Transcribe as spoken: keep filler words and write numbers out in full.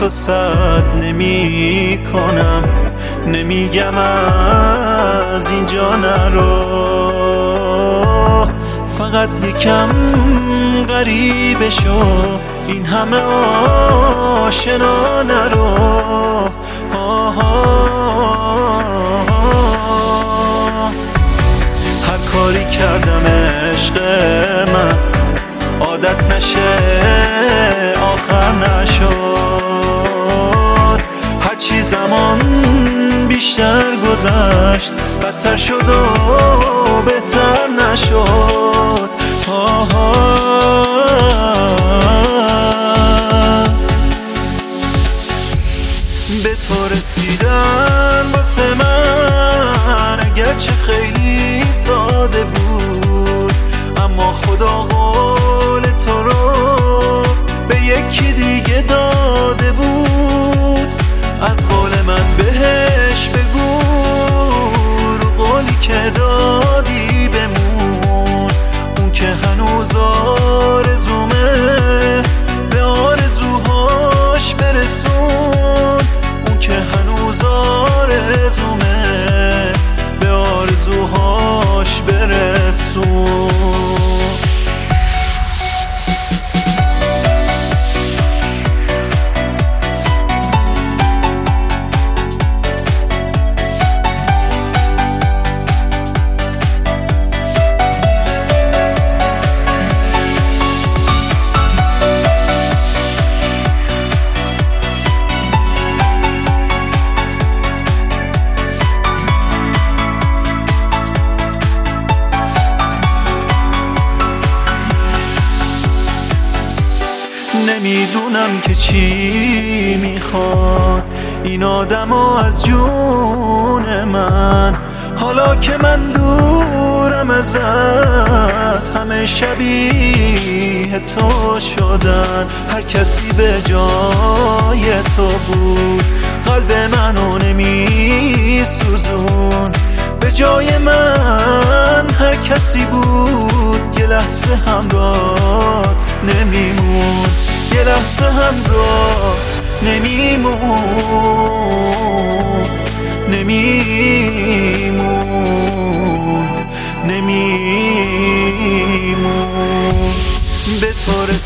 تو صد نمی کنم، نمیگم از اینجا نرو، فقط یکم غریبه شو، این همه آشنا نرو. هر کاری کردم عشق من عادت نشه آخر نشد، هرچی زمان بیشتر گذشت بدتر شد و بهتر نشد. آها به تو رسیدن واسه من اگرچه خیلی ساده بود، اما خدا قول تو رو به یکی دیگه داده بود. از قول من بهش بگو رو قولی که دادی بمون، اون که هنوز آرزومه به آرزوهاش برسون، اون که هنوز آرزومه به آرزوهاش برسون. نمیدونم که چی میخواد این آدمو از جون من، حالا که من دورم ازت همه شبیه تو شدن. هر کسی به جای تو بود قلب منو نمی سوزون، به جای من هر کسی بود یه لحظه همراهت نمیمون، یه لحظه همراهت نمیمون، نمیمون، نمیمون. به تو